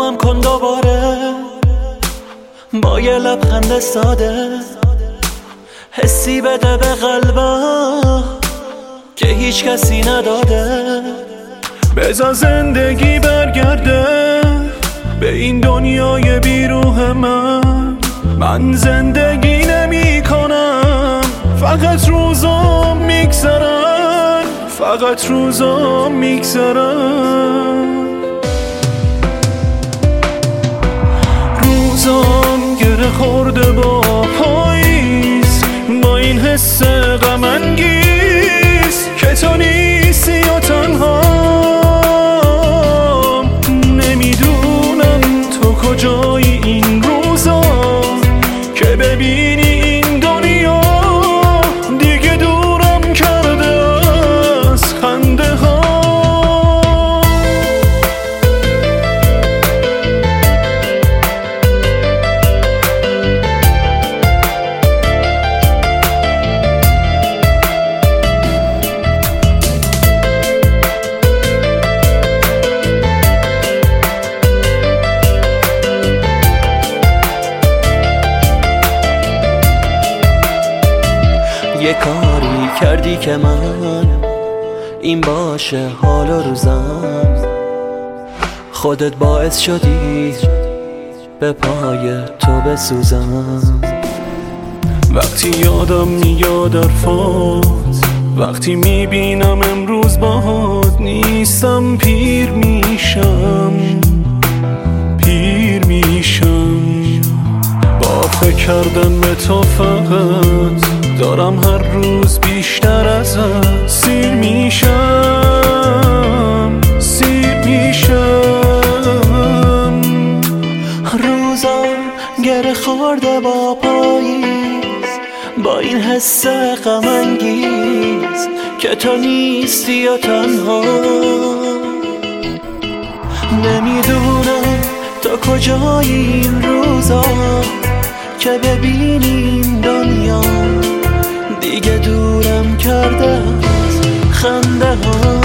آرومم کن دوباره با یه لبخند ساده، حسی بده به قلبم که هیچ کسی نداده. بذار زندگی برگرده به این دنیای بیروح من زندگی نمی کنم، فقط روزام میگذرن، فقط روزام میگذرن. روزام گره خورده با پاییز، با این حس غم انگیز که تو نیستی و تنهام. نمیدونم تو کجایی این روزا که ببینی این دنیا دیگه دورم کرده از خنده ها. یه کاری کردی که من این باشه حال و روزم، خودت باعث شدی به پای تو بسوزم. وقتی یادم میاد حرفات، وقتی میبینم امروز باهات نیستم، پیر میشم، پیر میشم. با فکر کردن به تو فقط دارم هر روز بیشتر ازت سیر میشم، سیر میشم. روزم گره خورده با پاییز، با این حس غم انگیز که تو نیستی و تنها. نمیدونم تو کجایی این روزا که ببینیم دنیا دیگه دورم کرده از خنده ها.